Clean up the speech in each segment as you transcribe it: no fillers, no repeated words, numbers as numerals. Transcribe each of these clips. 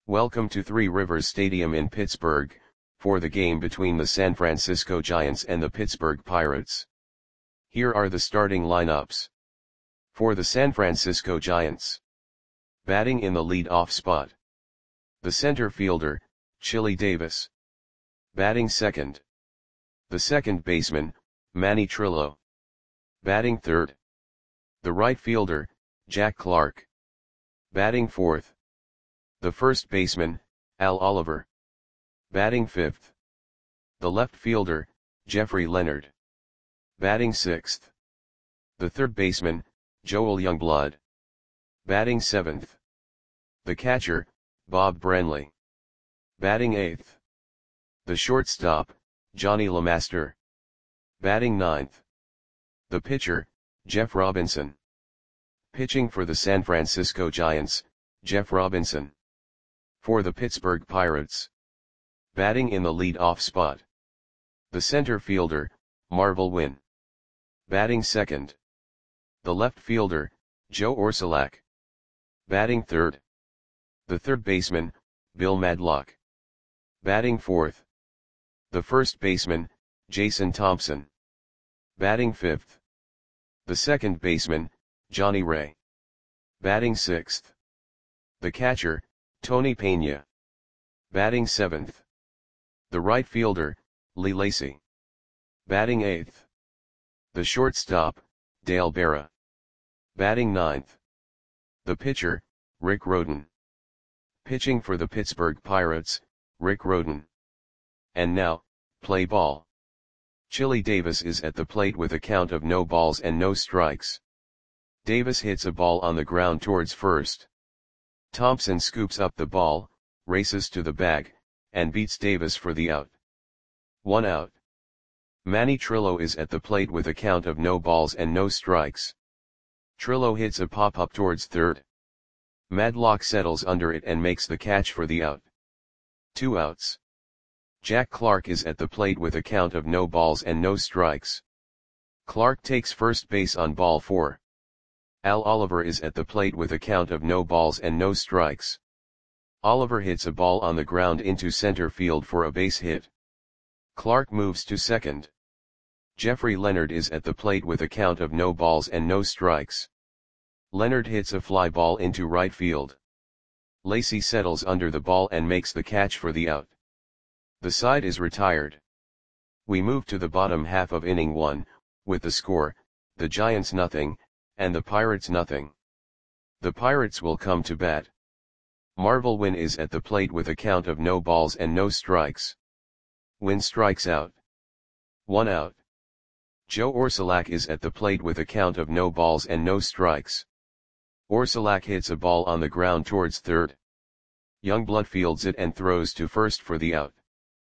Welcome to Three Rivers Stadium in Pittsburgh, for the game between the San Francisco Giants and the Pittsburgh Pirates. Here are the starting lineups. For the San Francisco Giants. Batting in the lead-off spot. The center fielder, Chili Davis. Batting second. The second baseman, Manny Trillo. Batting third. The right fielder, Jack Clark. Batting fourth. The first baseman, Al Oliver. Batting fifth. The left fielder, Jeffrey Leonard. Batting sixth. The third baseman, Joel Youngblood. Batting seventh. The catcher, Bob Branley. Batting eighth. The shortstop, Johnny LeMaster. Batting ninth. The pitcher, Jeff Robinson. Pitching for the San Francisco Giants, Jeff Robinson. For the Pittsburgh Pirates. Batting in the lead-off spot. The center fielder, Marvel Wynn. Batting second. The left fielder, Joe Orsulak. Batting third. The third baseman, Bill Madlock. Batting fourth. The first baseman, Jason Thompson. Batting fifth. The second baseman, Johnny Ray. Batting sixth. The catcher, Tony Pena. Batting seventh. The right fielder, Lee Lacy. Batting eighth. The shortstop, Dale Berra. Batting ninth. The pitcher, Rick Rhoden. Pitching for the Pittsburgh Pirates, Rick Rhoden. And now, play ball. Chili Davis is at the plate with a count of no balls and no strikes. Davis hits a ball on the ground towards first. Thompson scoops up the ball, races to the bag, and beats Davis for the out. 1 out. Manny Trillo is at the plate with a count of no balls and no strikes. Trillo hits a pop-up towards third. Madlock settles under it and makes the catch for the out. 2 outs. Jack Clark is at the plate with a count of no balls and no strikes. Clark takes first base on ball 4. Al Oliver is at the plate with a count of no balls and no strikes. Oliver hits a ball on the ground into center field for a base hit. Clark moves to second. Jeffrey Leonard is at the plate with a count of no balls and no strikes. Leonard hits a fly ball into right field. Lacy settles under the ball and makes the catch for the out. The side is retired. We move to the bottom half of inning 1, with the score, the Giants nothing, and the Pirates nothing. The Pirates will come to bat. Marvel Wynn is at the plate with a count of no balls and no strikes. Wynn strikes out. 1 out. Joe Orsulak is at the plate with a count of no balls and no strikes. Orsulak hits a ball on the ground towards third. Youngblood fields it and throws to first for the out.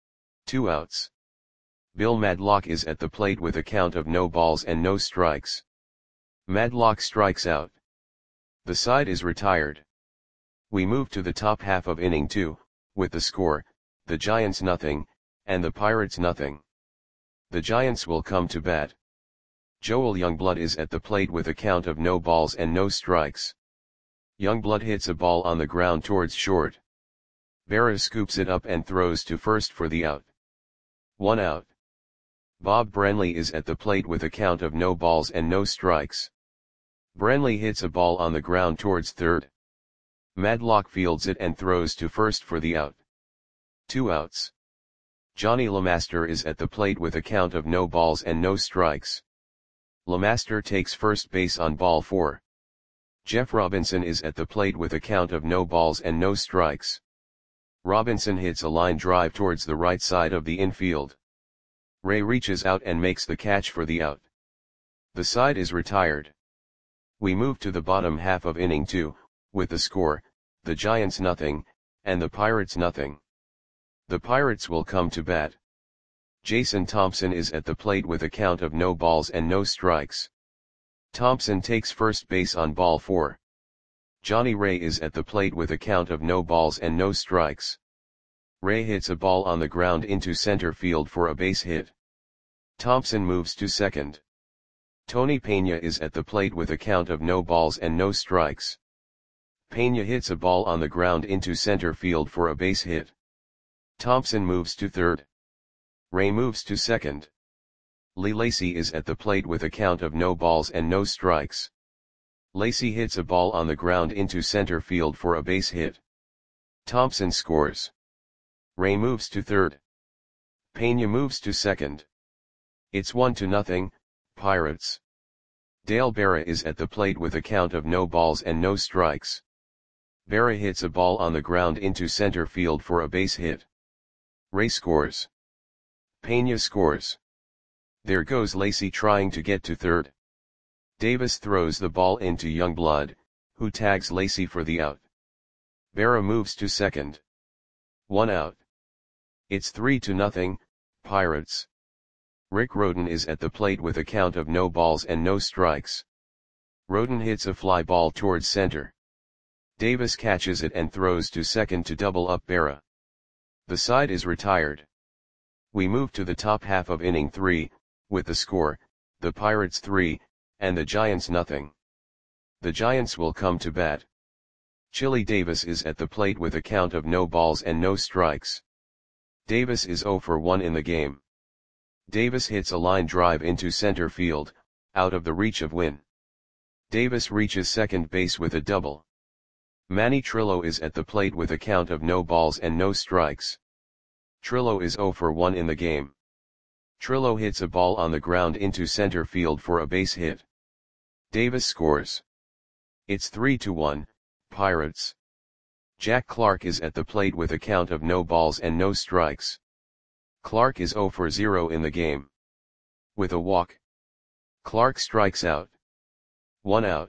2 outs. Bill Madlock is at the plate with a count of no balls and no strikes. Madlock strikes out. The side is retired. We move to the top half of inning 2, with the score, the Giants nothing, and the Pirates nothing. The Giants will come to bat. Joel Youngblood is at the plate with a count of no balls and no strikes. Youngblood hits a ball on the ground towards short. Berra scoops it up and throws to first for the out. 1 out. Bob Branley is at the plate with a count of no balls and no strikes. Branley hits a ball on the ground towards third. Madlock fields it and throws to first for the out. 2 outs. Johnny LeMaster is at the plate with a count of no balls and no strikes. LeMaster takes first base on ball 4. Jeff Robinson is at the plate with a count of no balls and no strikes. Robinson hits a line drive towards the right side of the infield. Ray reaches out and makes the catch for the out. The side is retired. We move to the bottom half of inning 2, with the score, the Giants nothing, and the Pirates nothing. The Pirates will come to bat. Jason Thompson is at the plate with a count of no balls and no strikes. Thompson takes first base on ball 4. Johnny Ray is at the plate with a count of no balls and no strikes. Ray hits a ball on the ground into center field for a base hit. Thompson moves to second. Tony Pena is at the plate with a count of no balls and no strikes. Pena hits a ball on the ground into center field for a base hit. Thompson moves to third. Ray moves to second. Lee Lacy is at the plate with a count of no balls and no strikes. Lacy hits a ball on the ground into center field for a base hit. Thompson scores. Ray moves to third. Pena moves to second. It's 1-0, Pirates. Dale Berra is at the plate with a count of no balls and no strikes. Berra hits a ball on the ground into center field for a base hit. Ray scores. Pena scores. There goes Lacy trying to get to third. Davis throws the ball into Youngblood, who tags Lacy for the out. Berra moves to second. 1 out. It's 3-0, Pirates. Rick Rhoden is at the plate with a count of no balls and no strikes. Rhoden hits a fly ball towards center. Davis catches it and throws to second to double up Berra. The side is retired. We move to the top half of inning 3, with the score, the Pirates 3, and the Giants 0. The Giants will come to bat. Chili Davis is at the plate with a count of no balls and no strikes. Davis is 0 for 1 in the game. Davis hits a line drive into center field, out of the reach of Wynn. Davis reaches second base with a double. Manny Trillo is at the plate with a count of no balls and no strikes. Trillo is 0 for 1 in the game. Trillo hits a ball on the ground into center field for a base hit. Davis scores. It's 3-1, Pirates. Jack Clark is at the plate with a count of no balls and no strikes. Clark is 0 for 0 in the game. With a walk, Clark strikes out. 1 out.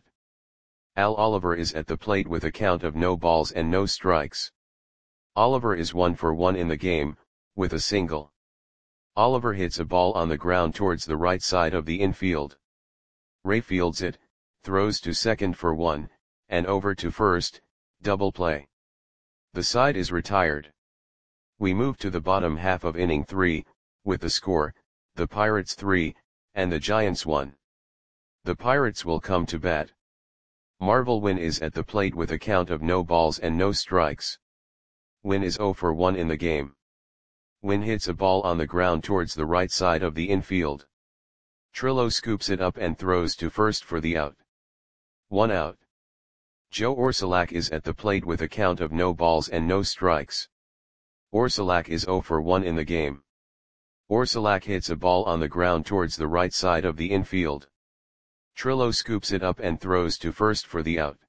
Al Oliver is at the plate with a count of no balls and no strikes. Oliver is 1 for 1 in the game, with a single. Oliver hits a ball on the ground towards the right side of the infield. Ray fields it, throws to second for 1, and over to first, double play. The side is retired. We move to the bottom half of inning 3, with the score, the Pirates 3, and the Giants 1. The Pirates will come to bat. Marvel Wynn is at the plate with a count of no balls and no strikes. Wynn is 0 for 1 in the game. Wynn hits a ball on the ground towards the right side of the infield. Trillo scoops it up and throws to first for the out. 1 out. Joe Orsulak is at the plate with a count of no balls and no strikes. Orsulak is 0 for 1 in the game. Orsulak hits a ball on the ground towards the right side of the infield. Trillo scoops it up and throws to first for the out.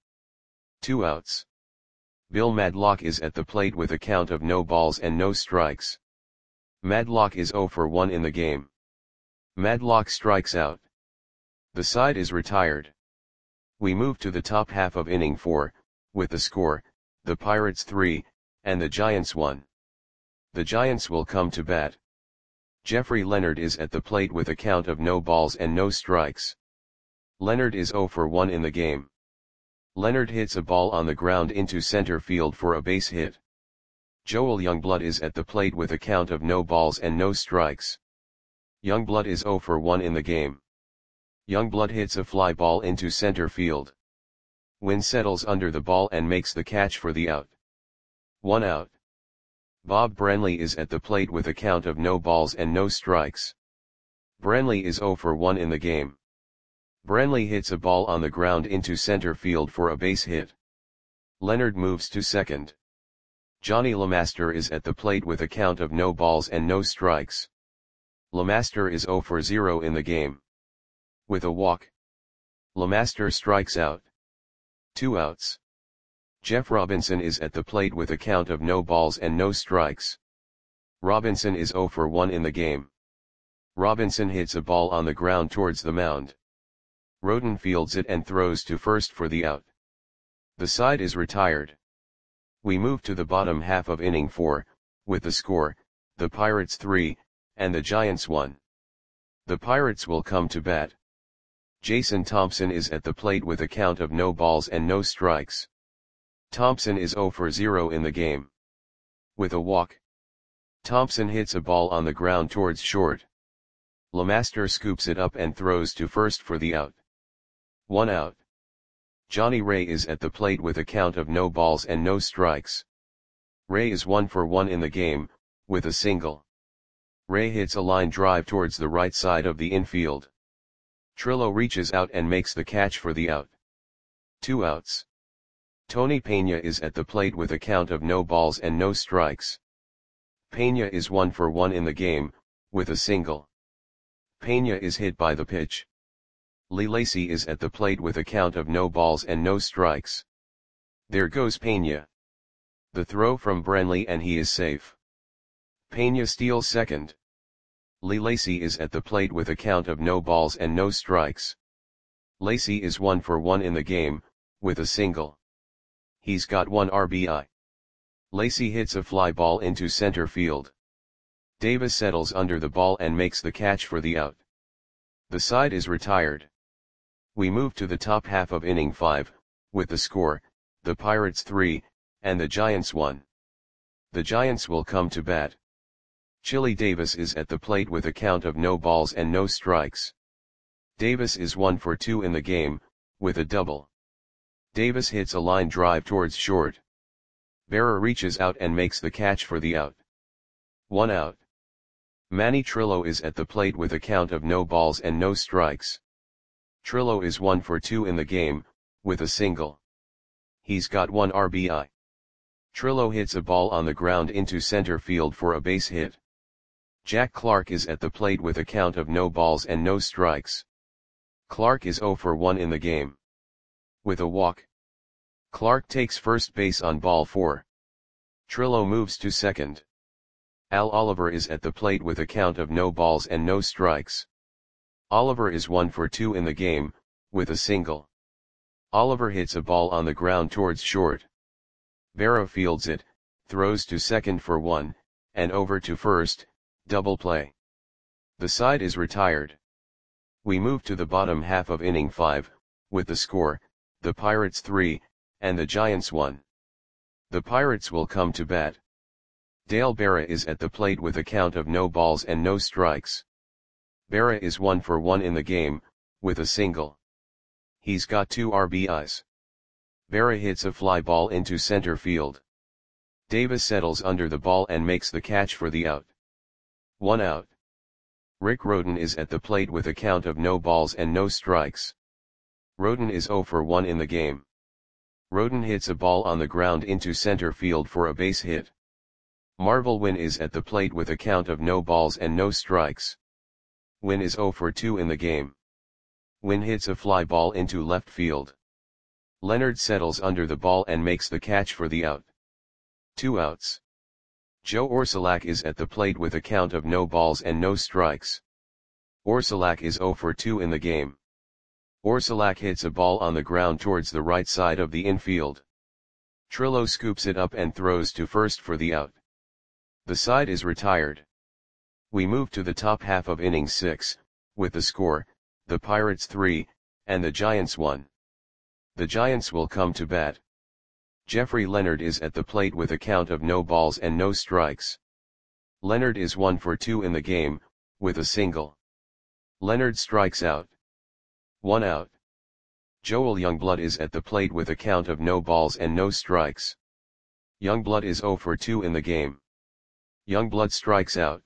2 outs. Bill Madlock is at the plate with a count of no balls and no strikes. Madlock is 0 for 1 in the game. Madlock strikes out. The side is retired. We move to the top half of inning 4, with the score, the Pirates 3, and the Giants 1. The Giants will come to bat. Jeffrey Leonard is at the plate with a count of no balls and no strikes. Leonard is 0 for 1 in the game. Leonard hits a ball on the ground into center field for a base hit. Joel Youngblood is at the plate with a count of no balls and no strikes. Youngblood is 0 for 1 in the game. Youngblood hits a fly ball into center field. Wynn settles under the ball and makes the catch for the out. 1 out. Bob Branley is at the plate with a count of no balls and no strikes. Branley is 0 for 1 in the game. Branley hits a ball on the ground into center field for a base hit. Leonard moves to second. Johnny LeMaster is at the plate with a count of no balls and no strikes. LeMaster is 0 for 0 in the game. With a walk, LeMaster strikes out. 2 outs. Jeff Robinson is at the plate with a count of no balls and no strikes. Robinson is 0 for 1 in the game. Robinson hits a ball on the ground towards the mound. Rhoden fields it and throws to first for the out. The side is retired. We move to the bottom half of inning 4, with the score, the Pirates 3, and the Giants 1. The Pirates will come to bat. Jason Thompson is at the plate with a count of no balls and no strikes. Thompson is 0 for 0 in the game. With a walk, Thompson hits a ball on the ground towards short. LeMaster scoops it up and throws to first for the out. 1 out. Johnny Ray is at the plate with a count of no balls and no strikes. Ray is 1 for 1 in the game, with a single. Ray hits a line drive towards the right side of the infield. Trillo reaches out and makes the catch for the out. 2 outs. Tony Peña is at the plate with a count of no balls and no strikes. Peña is 1 for 1 in the game, with a single. Peña is hit by the pitch. Lee Lacy is at the plate with a count of no balls and no strikes. There goes Peña. The throw from Brantley and he is safe. Peña steals second. Lee Lacy is at the plate with a count of no balls and no strikes. Lacy is 1 for 1 in the game, with a single. He's got 1 RBI. Lacy hits a fly ball into center field. Davis settles under the ball and makes the catch for the out. The side is retired. We move to the top half of inning 5, with the score, the Pirates 3, and the Giants 1. The Giants will come to bat. Chili Davis is at the plate with a count of no balls and no strikes. Davis is 1 for 2 in the game, with a double. Davis hits a line drive towards short. Berra reaches out and makes the catch for the out. 1 out. Manny Trillo is at the plate with a count of no balls and no strikes. Trillo is 1 for 2 in the game, with a single. He's got 1 RBI. Trillo hits a ball on the ground into center field for a base hit. Jack Clark is at the plate with a count of no balls and no strikes. Clark is 0 for 1 in the game. With a walk. Clark takes first base on ball 4. Trillo moves to second. Al Oliver is at the plate with a count of no balls and no strikes. Oliver is 1 for 2 in the game, with a single. Oliver hits a ball on the ground towards short. Berra fields it, throws to second for 1, and over to first, double play. The side is retired. We move to the bottom half of inning 5, with the score, the Pirates 3, and the Giants 1. The Pirates will come to bat. Dale Berra is at the plate with a count of no balls and no strikes. Berra is 1 for 1 in the game, with a single. He's got 2 RBIs. Berra hits a fly ball into center field. Davis settles under the ball and makes the catch for the out. 1 out. Rick Rhoden is at the plate with a count of no balls and no strikes. Rhoden is 0 for 1 in the game. Rhoden hits a ball on the ground into center field for a base hit. Marvel Wynn is at the plate with a count of no balls and no strikes. Wynn is 0 for 2 in the game. Wynn hits a fly ball into left field. Leonard settles under the ball and makes the catch for the out. 2 outs. Joe Orsulak is at the plate with a count of no balls and no strikes. Orsulak is 0 for 2 in the game. Orsulak hits a ball on the ground towards the right side of the infield. Trillo scoops it up and throws to first for the out. The side is retired. We move to the top half of inning 6, with the score, the Pirates 3, and the Giants 1. The Giants will come to bat. Jeffrey Leonard is at the plate with a count of no balls and no strikes. Leonard is 1 for 2 in the game, with a single. Leonard strikes out. 1 out. Joel Youngblood is at the plate with a count of no balls and no strikes. Youngblood is 0 for 2 in the game. Youngblood strikes out.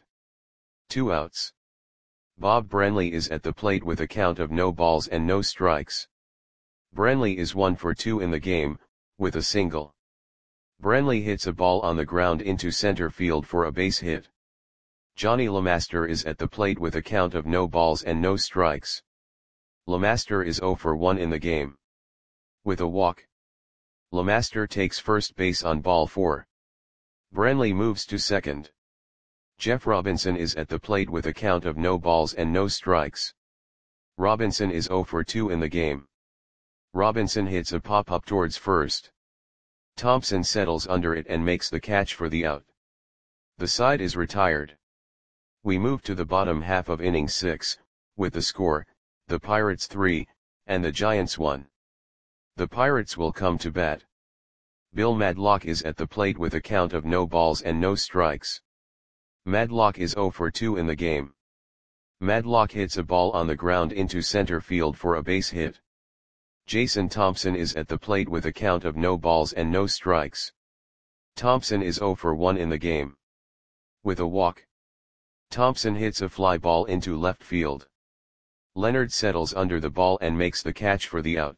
2 outs. Bob Brantley is at the plate with a count of no balls and no strikes. Brantley is 1 for 2 in the game, with a single. Brantley hits a ball on the ground into center field for a base hit. Johnny LeMaster is at the plate with a count of no balls and no strikes. LeMaster is 0 for 1 in the game. With a walk. LeMaster takes first base on ball 4. Brantley moves to second. Jeff Robinson is at the plate with a count of no balls and no strikes. Robinson is 0 for 2 in the game. Robinson hits a pop-up towards first. Thompson settles under it and makes the catch for the out. The side is retired. We move to the bottom half of inning 6, with the score, the Pirates 3, and the Giants 1. The Pirates will come to bat. Bill Madlock is at the plate with a count of no balls and no strikes. Madlock is 0 for 2 in the game. Madlock hits a ball on the ground into center field for a base hit. Jason Thompson is at the plate with a count of no balls and no strikes. Thompson is 0 for 1 in the game. With a walk, Thompson hits a fly ball into left field. Leonard settles under the ball and makes the catch for the out.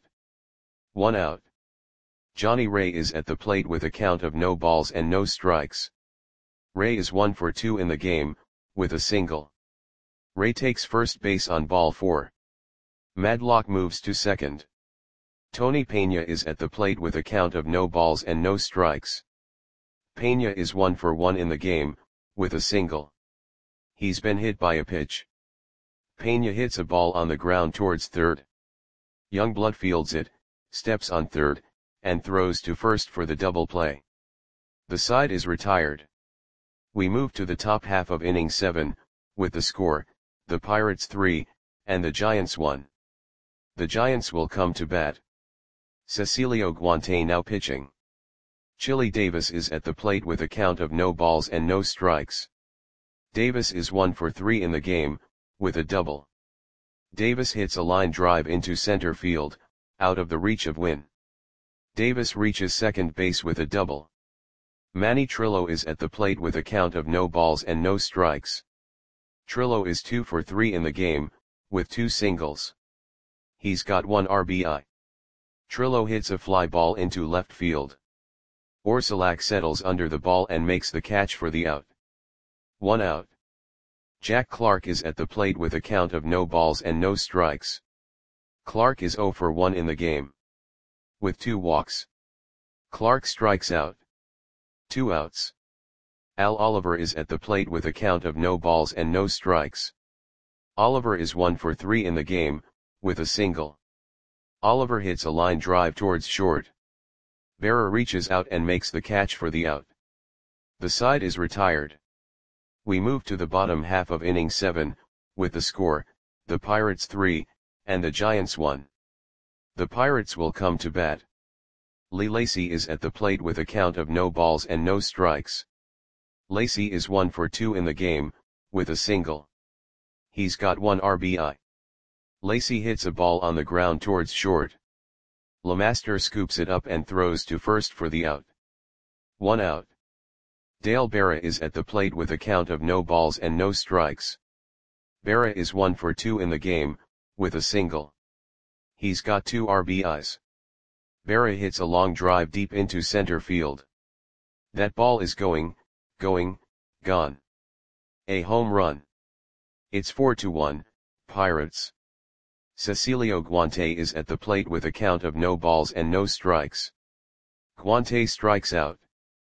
1 out. Johnny Ray is at the plate with a count of no balls and no strikes. Ray is 1 for 2 in the game, with a single. Ray takes first base on ball 4. Madlock moves to second. Tony Pena is at the plate with a count of no balls and no strikes. Pena is 1 for 1 in the game, with a single. He's been hit by a pitch. Pena hits a ball on the ground towards third. Youngblood fields it, steps on third, and throws to first for the double play. The side is retired. We move to the top half of inning 7, with the score, the Pirates 3, and the Giants 1. The Giants will come to bat. Cecilio Guante now pitching. Chili Davis is at the plate with a count of no balls and no strikes. Davis is 1 for 3 in the game, with a double. Davis hits a line drive into center field, out of the reach of Wynn. Davis reaches second base with a double. Manny Trillo is at the plate with a count of no balls and no strikes. Trillo is 2 for 3 in the game, with 2 singles. He's got 1 RBI. Trillo hits a fly ball into left field. Orsulak settles under the ball and makes the catch for the out. 1 out. Jack Clark is at the plate with a count of no balls and no strikes. Clark is 0 for 1 in the game. With 2 walks. Clark strikes out. 2 outs. Al Oliver is at the plate with a count of no balls and no strikes. Oliver is 1 for 3 in the game, with a single. Oliver hits a line drive towards short. Berra reaches out and makes the catch for the out. The side is retired. We move to the bottom half of inning 7, with the score, the Pirates 3, and the Giants 1. The Pirates will come to bat. Lee Lacy is at the plate with a count of no balls and no strikes. Lacy is 1 for 2 in the game, with a single. He's got 1 RBI. Lacy hits a ball on the ground towards short. LeMaster scoops it up and throws to first for the out. 1 out. Dale Berra is at the plate with a count of no balls and no strikes. Berra is 1 for 2 in the game, with a single. He's got 2 RBIs. Berra hits a long drive deep into center field. That ball is gone. A home run. It's 4-1, Pirates. Cecilio Guante is at the plate with a count of no balls and no strikes. Guante strikes out.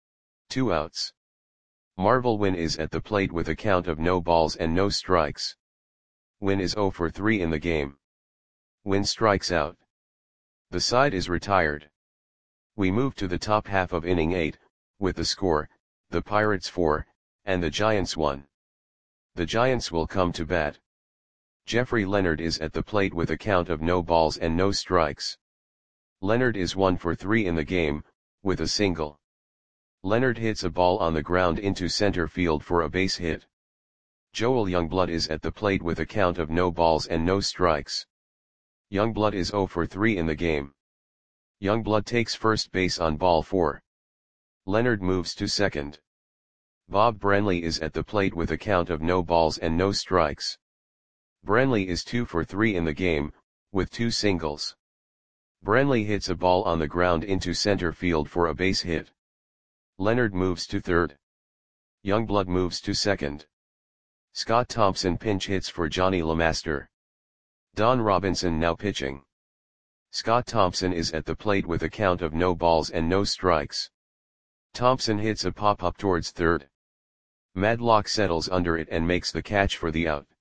2 outs. Marvel Wynn is at the plate with a count of no balls and no strikes. Wynn is 0 for 3 in the game. Wynn strikes out. The side is retired. We move to the top half of inning 8, with the score, the Pirates 4, and the Giants 1. The Giants will come to bat. Jeffrey Leonard is at the plate with a count of no balls and no strikes. Leonard is 1 for 3 in the game, with a single. Leonard hits a ball on the ground into center field for a base hit. Joel Youngblood is at the plate with a count of no balls and no strikes. Youngblood is 0 for 3 in the game. Youngblood takes first base on ball 4. Leonard moves to second. Bob Branley is at the plate with a count of no balls and no strikes. Branley is 2 for 3 in the game, with 2 singles. Branley hits a ball on the ground into center field for a base hit. Leonard moves to third. Youngblood moves to second. Scott Thompson pinch hits for Johnny LeMaster. Don Robinson now pitching. Scott Thompson is at the plate with a count of no balls and no strikes. Thompson hits a pop-up towards third. Madlock settles under it and makes the catch for the out.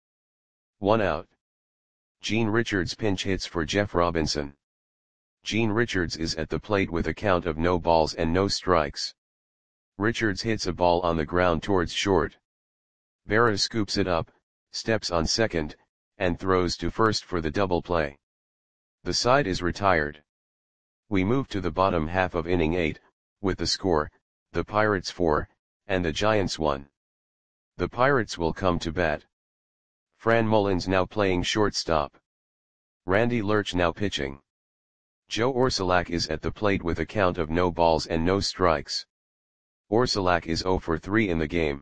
1 out. Gene Richards pinch hits for Jeff Robinson. Gene Richards is at the plate with a count of no balls and no strikes. Richards hits a ball on the ground towards short. Berra scoops it up, steps on second, and throws to first for the double play. The side is retired. We move to the bottom half of inning 8, with the score, the Pirates 4, and the Giants 1. The Pirates will come to bat. Fran Mullins now playing shortstop. Randy Lurch now pitching. Joe Orsulak is at the plate with a count of no balls and no strikes. Orsulak is 0 for 3 in the game.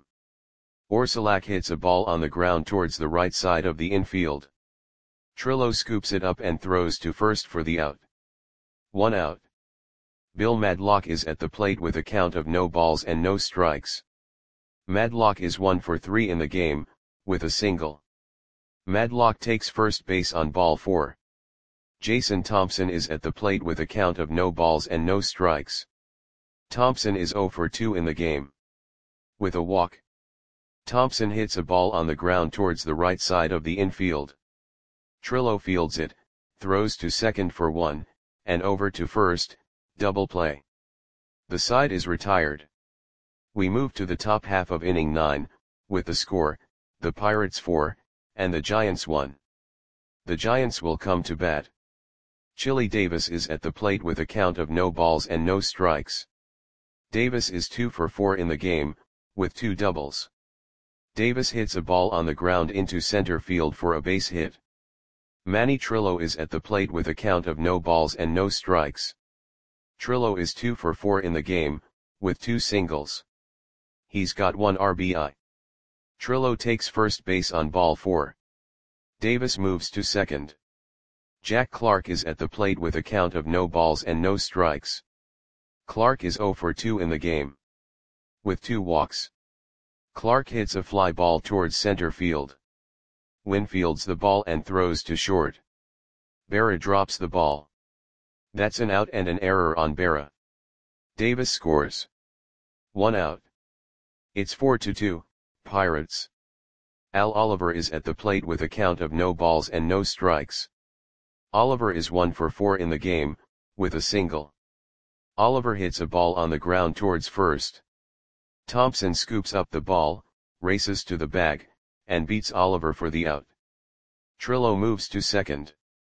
Orsulak hits a ball on the ground towards the right side of the infield. Trillo scoops it up and throws to first for the out. 1 out. Bill Madlock is at the plate with a count of no balls and no strikes. Madlock is 1 for 3 in the game, with a single. Madlock takes first base on ball 4. Jason Thompson is at the plate with a count of no balls and no strikes. Thompson is 0 for 2 in the game. With a walk. Thompson hits a ball on the ground towards the right side of the infield. Trillo fields it, throws to second for 1, and over to first, double play. The side is retired. We move to the top half of inning 9, with the score, the Pirates 4, and the Giants 1. The Giants will come to bat. Chili Davis is at the plate with a count of no balls and no strikes. Davis is 2 for 4 in the game, with 2 doubles. Davis hits a ball on the ground into center field for a base hit. Manny Trillo is at the plate with a count of no balls and no strikes. Trillo is 2 for 4 in the game, with 2 singles. He's got 1 RBI. Trillo takes first base on ball 4. Davis moves to second. Jack Clark is at the plate with a count of no balls and no strikes. Clark is 0 for 2 in the game. With 2 walks. Clark hits a fly ball towards center field. Wynn fields the ball and throws to short. Berra drops the ball. That's an out and an error on Berra. Davis scores. 1 out. It's 4-2, Pirates. Al Oliver is at the plate with a count of no balls and no strikes. Oliver is 1 for 4 in the game, with a single. Oliver hits a ball on the ground towards first. Thompson scoops up the ball, races to the bag, and beats Oliver for the out. Trillo moves to second.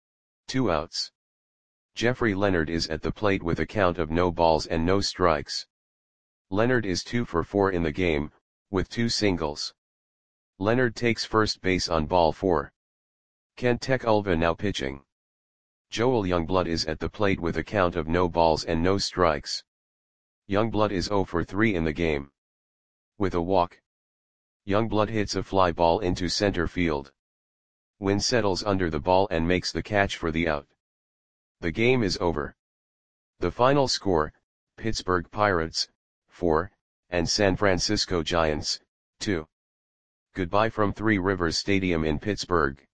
2 outs. Jeffrey Leonard is at the plate with a count of no balls and no strikes. Leonard is 2 for 4 in the game, with 2 singles. Leonard takes first base on ball 4. Kent Tekulve now pitching. Joel Youngblood is at the plate with a count of no balls and no strikes. Youngblood is 0 for 3 in the game. With a walk. Youngblood hits a fly ball into center field. Wynn settles under the ball and makes the catch for the out. The game is over. The final score, Pittsburgh Pirates, 4, and San Francisco Giants, 2. Goodbye from Three Rivers Stadium in Pittsburgh.